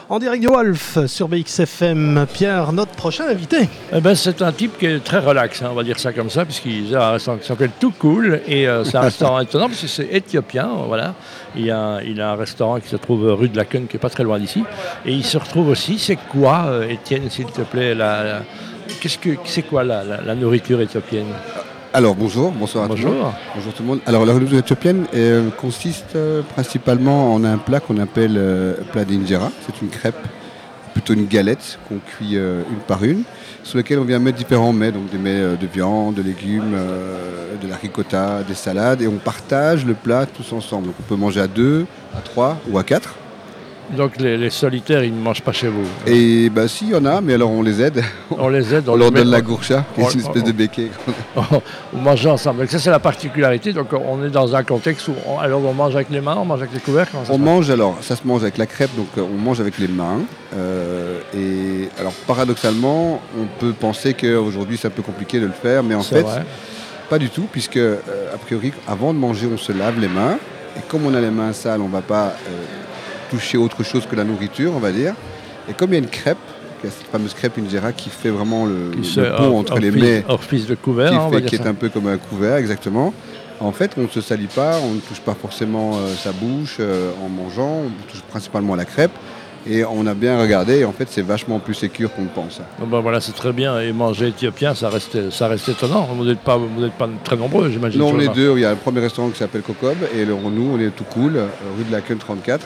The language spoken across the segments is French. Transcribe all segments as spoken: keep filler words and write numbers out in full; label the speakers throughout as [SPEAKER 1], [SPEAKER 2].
[SPEAKER 1] En direct du Wolf sur B X F M. Pierre, notre prochain invité.
[SPEAKER 2] Eh ben, c'est un type qui est très relax, hein, on va dire ça comme ça, puisqu'il a un restaurant qui s'appelle Tout Cool, et euh, c'est un restaurant étonnant, parce que c'est éthiopien, voilà. Il a, il a un restaurant qui se trouve rue de la Queue, qui est pas très loin d'ici, et il se retrouve aussi, c'est quoi, euh, Étienne, s'il te plaît, la, la, qu'est-ce que, c'est quoi la, la, la nourriture éthiopienne?
[SPEAKER 3] Alors bonjour, bonsoir à
[SPEAKER 2] Bonjour.
[SPEAKER 3] tout le monde. Bonjour tout le monde. Alors la nourriture éthiopienne euh, consiste euh, principalement en un plat qu'on appelle euh, plat d'injera. C'est une crêpe, plutôt une galette qu'on cuit euh, une par une, sur laquelle on vient mettre différents mets, donc des mets euh, de viande, de légumes, euh, de la ricotta, des salades, et on partage le plat tous ensemble. Donc on peut manger à deux, à trois ou à quatre.
[SPEAKER 2] Donc les, les solitaires, ils ne mangent pas chez vous?
[SPEAKER 3] Et bah si, il y en a, mais alors on les aide.
[SPEAKER 2] On les aide, on,
[SPEAKER 3] on leur donne
[SPEAKER 2] met,
[SPEAKER 3] la gourcha, qui
[SPEAKER 2] on,
[SPEAKER 3] est une espèce
[SPEAKER 2] on,
[SPEAKER 3] de béquet.
[SPEAKER 2] On mange ensemble. Donc ça, c'est la particularité. Donc on est dans un contexte où on, alors on mange avec les mains, on mange avec les couverts. Comment ça
[SPEAKER 3] on
[SPEAKER 2] se
[SPEAKER 3] mange alors, ça se mange avec la crêpe, donc on mange avec les mains. Euh, et alors paradoxalement, on peut penser qu'aujourd'hui c'est un peu compliqué de le faire, mais en
[SPEAKER 2] c'est
[SPEAKER 3] fait,
[SPEAKER 2] vrai.
[SPEAKER 3] Pas du tout, puisque euh, a priori, avant de manger, on se lave les mains. Et comme on a les mains sales, on ne va pas euh, toucher autre chose que la nourriture, on va dire. Et comme il y a une crêpe, cette fameuse crêpe injera qui fait vraiment le, le pont entre les mets,
[SPEAKER 2] orifice de couvert,
[SPEAKER 3] qui,
[SPEAKER 2] hein, on
[SPEAKER 3] fait,
[SPEAKER 2] va dire
[SPEAKER 3] qui
[SPEAKER 2] ça.
[SPEAKER 3] est un peu comme un couvert, exactement. En fait, on ne se salit pas, on ne touche pas forcément euh, sa bouche euh, en mangeant, on touche principalement à la crêpe. Et on a bien regardé, et en fait, c'est vachement plus sécure qu'on le pense.
[SPEAKER 2] Bon ben voilà, c'est très bien. Et manger éthiopien, ça reste, ça reste étonnant. Vous n'êtes pas, vous n'êtes pas très nombreux, j'imagine.
[SPEAKER 3] Non, on est deux. Il y a le premier restaurant qui s'appelle Kokob, et le, nous, on est Tout Cool, rue de la Queue trente-quatre.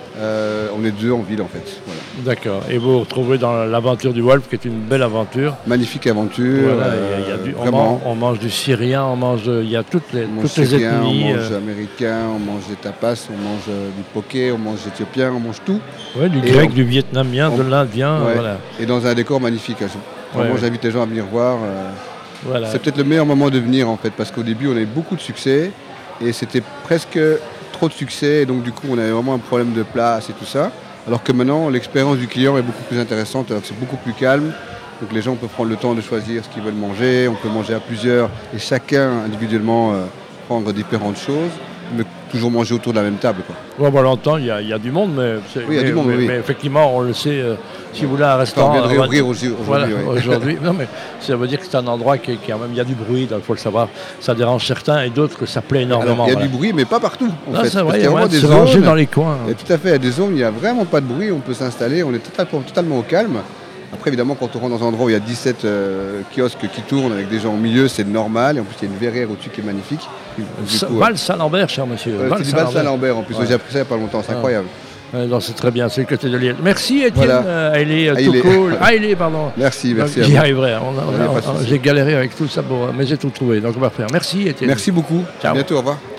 [SPEAKER 3] Euh, on est deux en ville, en fait. Voilà.
[SPEAKER 2] D'accord. Et vous vous retrouvez dans l'aventure du Wolf, qui est une belle aventure.
[SPEAKER 3] Magnifique aventure.
[SPEAKER 2] Voilà,
[SPEAKER 3] euh,
[SPEAKER 2] y a, y a du,
[SPEAKER 3] vraiment.
[SPEAKER 2] On mange, on mange du syrien, on mange, il y a toutes les,
[SPEAKER 3] on
[SPEAKER 2] toutes
[SPEAKER 3] mange
[SPEAKER 2] les
[SPEAKER 3] syrien,
[SPEAKER 2] ethnies.
[SPEAKER 3] On mange
[SPEAKER 2] euh...
[SPEAKER 3] américain, on mange des tapas, on mange euh, du poké, on mange éthiopien, on mange tout.
[SPEAKER 2] Oui, du
[SPEAKER 3] et
[SPEAKER 2] grec,
[SPEAKER 3] on,
[SPEAKER 2] du vietnamien,
[SPEAKER 3] on,
[SPEAKER 2] de l'indien.
[SPEAKER 3] Ouais,
[SPEAKER 2] voilà.
[SPEAKER 3] Et dans un décor magnifique. Vraiment, ouais, j'invite ouais. les gens à venir voir. Euh, voilà. C'est peut-être le meilleur moment de venir, en fait, parce qu'au début, on a eu beaucoup de succès, et c'était presque trop de succès, et donc du coup, on avait vraiment un problème de place et tout ça. Alors que maintenant, l'expérience du client est beaucoup plus intéressante, alors que c'est beaucoup plus calme. Donc les gens peuvent prendre le temps de choisir ce qu'ils veulent manger, on peut manger à plusieurs et chacun individuellement euh, prendre différentes choses, mais toujours manger autour de la même table, quoi.
[SPEAKER 2] Bon, bah, longtemps, il y, y a du monde, mais,
[SPEAKER 3] oui, il y a
[SPEAKER 2] mais,
[SPEAKER 3] du monde,
[SPEAKER 2] mais,
[SPEAKER 3] oui.
[SPEAKER 2] mais effectivement, on le sait, euh, si vous voulez un restaurant...
[SPEAKER 3] On vient de réouvrir aujourd'hui.
[SPEAKER 2] Voilà,
[SPEAKER 3] oui.
[SPEAKER 2] aujourd'hui. Non, mais ça veut dire que c'est un endroit qui, qui a même, il y a du bruit, il faut le savoir. Ça dérange certains et d'autres que ça plaît énormément.
[SPEAKER 3] Alors, il y a
[SPEAKER 2] voilà.
[SPEAKER 3] du bruit, mais pas partout. En
[SPEAKER 2] non,
[SPEAKER 3] fait,
[SPEAKER 2] c'est vrai,
[SPEAKER 3] il y a
[SPEAKER 2] vraiment
[SPEAKER 3] des
[SPEAKER 2] zones,
[SPEAKER 3] zones
[SPEAKER 2] dans les coins.
[SPEAKER 3] Et tout à fait, il y a des zones où il n'y a vraiment pas de bruit, on peut s'installer, on est totalement, totalement au calme. Après, évidemment, quand on rentre dans un endroit où il y a dix-sept euh, kiosques qui tournent avec des gens au milieu, c'est normal. Et en plus, il y a une verrière au-dessus qui est magnifique.
[SPEAKER 2] Val-Saint-Lambert, cher monsieur.
[SPEAKER 3] Euh, c'est du Val-Saint-Lambert en plus. Ouais. J'ai appris ça il n'y a pas longtemps, c'est ouais. incroyable.
[SPEAKER 2] Euh, non, c'est très bien, c'est le côté de Liège. Merci Étienne,
[SPEAKER 3] voilà.
[SPEAKER 2] euh, Ailé, euh, tout cool. Ah, Ailé, pardon.
[SPEAKER 3] Merci, merci.
[SPEAKER 2] J'y arriverai. On a, on a, on a, j'ai galéré avec tout ça, bon, mais j'ai tout trouvé. Donc on va faire. Merci Étienne.
[SPEAKER 3] Merci beaucoup.
[SPEAKER 2] Ciao.
[SPEAKER 3] À bientôt, au revoir.